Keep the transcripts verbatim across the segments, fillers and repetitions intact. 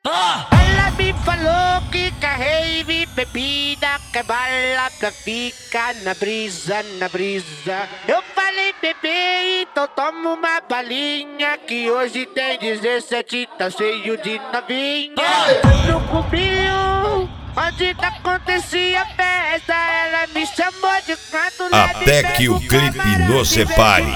Ah! Ela me falou que quer rave, bebida, quer bala pra ficar na brisa, na brisa. Eu falei, bebê, então toma uma balinha, que hoje tem dezessete, tá cheio de novinha. Ah! No cubinho, onde acontecia a festa, ela me chamou de canto. Até que o clipe nos separe.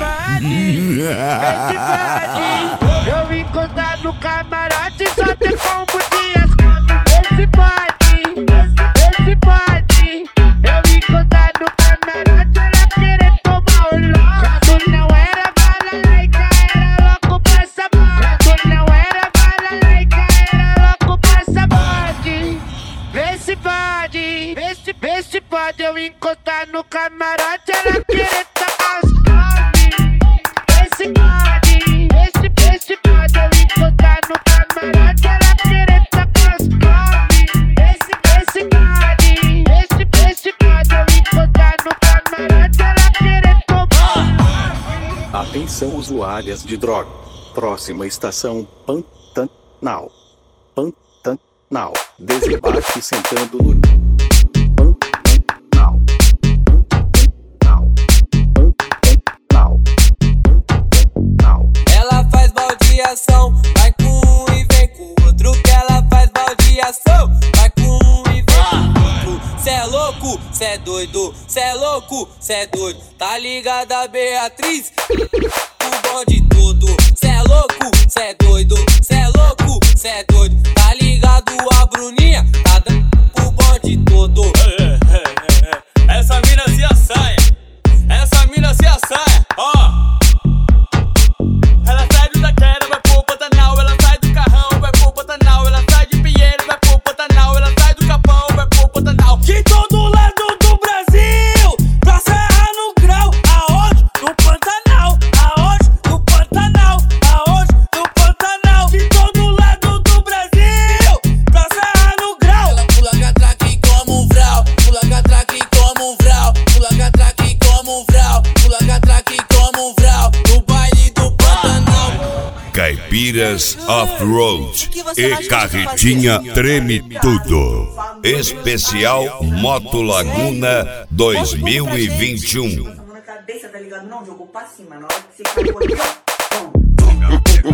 Eu encostar no camarote, só tem combo de ascame. Esse pode, esse pode. Eu encostar no camarote, ela querer tomar o lote. Tu não era bala laica, era louco pra essa bola. Tu não era bala laica, era louco pra essa bode. Vê se pode, vê se, vê se pode. Eu encostar no camarote, ela querer tomar os comes. Esse pode, esse, esse pode. Eu encostar no camarote, ela querer tomar os comes. Esse, esse pode, esse, esse pode. Eu encostar no camarote, ela querer tomar. Atenção usuárias de droga. Próxima estação Pantanal. Pantanal. Desembarque sentando no Pantanal. Pantanal. Pantanal. Pantanal. Ela faz baldeação, vai com um e vem com o outro. Que ela faz baldeação, vai com um e vem com o outro. Cê é louco, cê é doido, cê é louco, cê é doido. Tá ligada a Beatriz? O bonde todo. Cê é louco, cê é doido, cê é louco, cê é doido. Tá ligado a Bruninha? Tá dando o bonde todo. Essa mina se assanha, essa mina se assanha, ó. Ela sai do Taquera, vai pro Pantanal. Ela sai do Carrão, vai pro Pantanal. Ela sai de Pinheiro, vai pro Pantanal. Ela sai do Capão, vai pro Pantanal. De todo lado do Brasil, pra Serra no Grau. Aonde? No Pantanal. Aonde? No Pantanal. Aonde? No Pantanal. De todo lado do Brasil, pra Serra no Grau. Ela pula catraque como um vral, pula catraque como um vral, pula catraque como um vral, pula catraque como um vral. No baile do Pantanal. Caipiras Off-Road e Carretinha Treme Tudo. Especial Moto Laguna dois mil e vinte e um. Na cabeça, tá ligado? Não, jogou pra cima. Na hora que você caiu aqui, ó.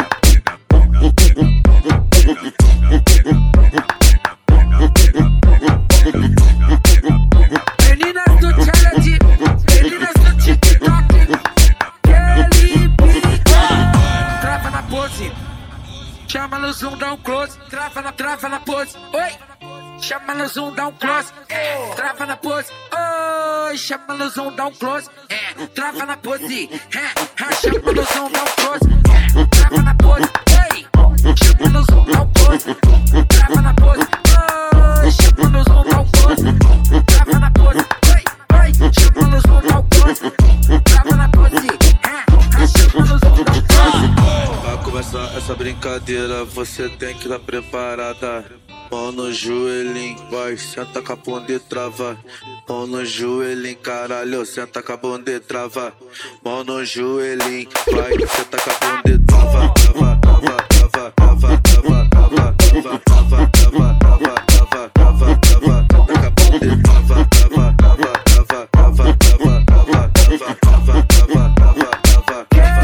Meninas do challenge, meninas do TikTok, Kelly trava na pose, chama no zoom, dá um close, trava na, trava na pose, oi, chama no zoom, dá um close, é, trava na pose, oi, chama no zoom, dá um close, é, trava na pose, é, chama no zoom, dá um close, é, trava na pose, oi, chama no zoom, dá um close, trava na pose, oi, chama no zoom, dá um close, trava na pose, oi, oi, chama no zoom, dá um close, trava na pose, é, chama no zoom, dá um close. Pra começar essa brincadeira, você tem que estar preparada. Mão no joelhinho, vai, senta com a bunda e trava. Mão no joelhinho, caralho, senta com a bunda e trava. Mão no joelhinho, vai, senta com a bunda e trava. Trava, trava, trava, trava, trava, trava, trava, trava, trava, trava, trava, trava, trava, senta com a bunda e trava. Trava, trava, trava, trava, trava, trava, trava, trava, trava, trava, trava.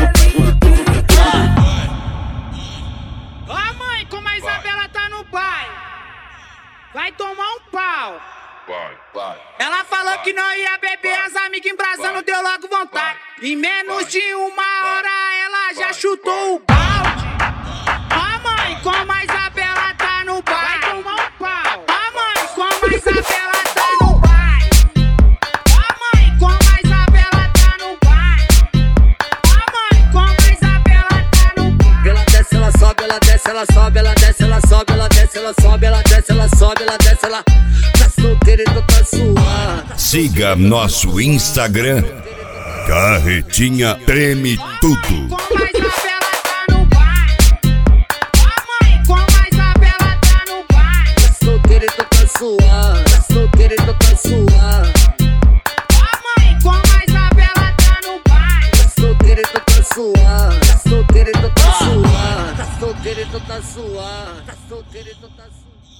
Ó mãe, como a Isabela tá no pai, vai tomar um pau. Vai, vai. Ela falou que não ia beber, as amigas embrasando, deu logo vontade. Em menos de uma hora ela já chutou o balde. Ó mãe, como a Isabela tá no pai, vai tomar um pau. Ó mãe, como a Isabela tá no pai. Ó mãe, como a Isabela tá no pai. Ó mãe, como a Isabela tá no pai. Ela desce, ela sobe, ela desce, ela sobe, ela desce, ela sobe, ela desce, ela sobe, ela desce, ela sobe, ela desce, ela tá solteira e tá suave. Siga nosso Instagram, Carretinha Treme Tudo. Como a Isabela tá no pai. Ó mãe, como a Isabela tá no pai. Tá solteira e tá suave, tá solteira e tá suave. Ó mãe, como a Isabela tá no pai. Tá solteira e tá suave, tá solteira e tá suave, tá solteira e tá suave, tá solteira. Querer tá assim.